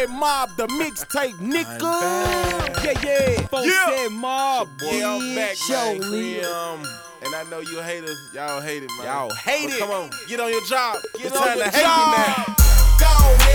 said mob, the mixtape, nigga. Yeah. Folks said mob. Boy, I'm back, Show man. Liam. And I know you haters. Y'all hate it, man. Y'all hate it. Come on, get on your job. Get it's on time your to hate job. me now. Go